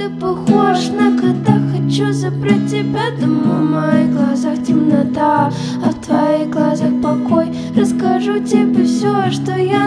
ты похож на кота. Хочу забрать тебя домой, в моих глазах темнота, а в твоих глазах покой. Расскажу тебе все, что я